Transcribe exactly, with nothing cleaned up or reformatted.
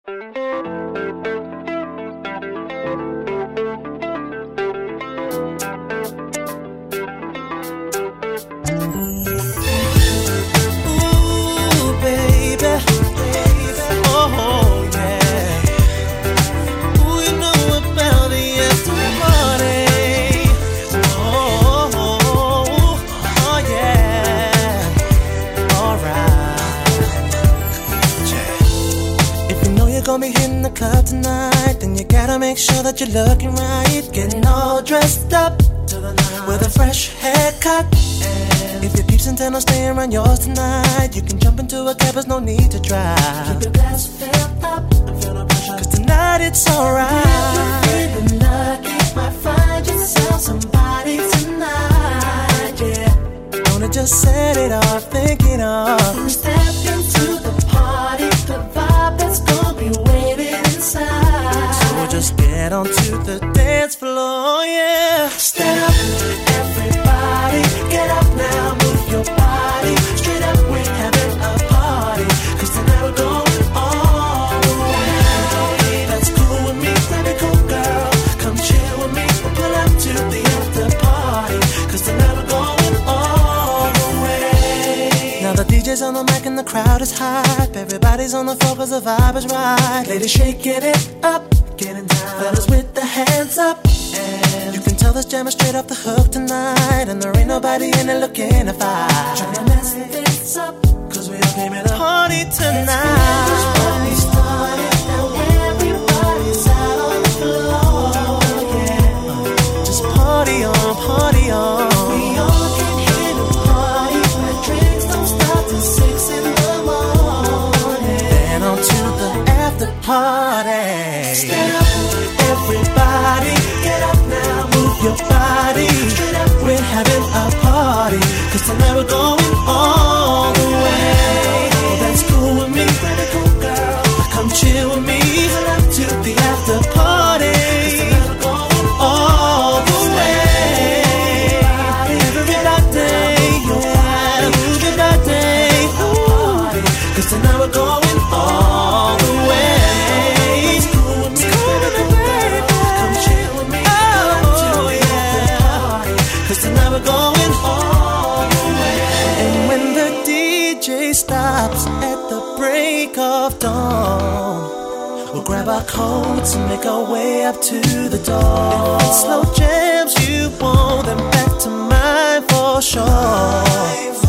Gonna be hitting the club tonight, then you gotta make sure that you're looking right. Getting all dressed up to the night with a fresh haircut. And if your peeps intend on staying around yours tonight, you can jump into a cab, there's no need to drive. Keep your glass filled up and feel no pressure, cause tonight it's alright. If you're feeling lucky, might find yourself somebody tonight, yeah. Gonna just set it off, think it off. Step into the party, the vibe that's gonna be waiting inside. So just get onto the dance floor, yeah. Stand up, everybody, get up now, move your body. Straight up, we're having a party, cause tonight we're going all the way. That's cool with me, grab a cool girl, come chill with me, we'll pull up to the after party, cause tonight we're going all the way. Now the D J's on the mic and the crowd is hype. Everybody's on the floor cause the vibe is right. Ladies shaking it up, getting down. Fellas with the hands up. And you can tell this jam is straight off the hook tonight, and there ain't nobody in it looking to fight. Trying to mess this up, cause we all came in a party tonight. This party started, now everybody's out on the floor, yeah. Just party on, party on. We all came here to party, where drinks don't stop till six in the morning. Then on to the after party. Stand up, everybody, get up now, move your body. Straight up, we're having a party, cause tonight we're going all the way. Oh, that's cool with me, pretty cool girl, come chill with me, pull up to the after party, cause tonight we're going all the way. Everybody, yeah, move your body, cause tonight we're going all the way. Stops at the break of dawn. We'll grab our coats and make our way up to the door. If it's slow jams you want, then back to mine for sure.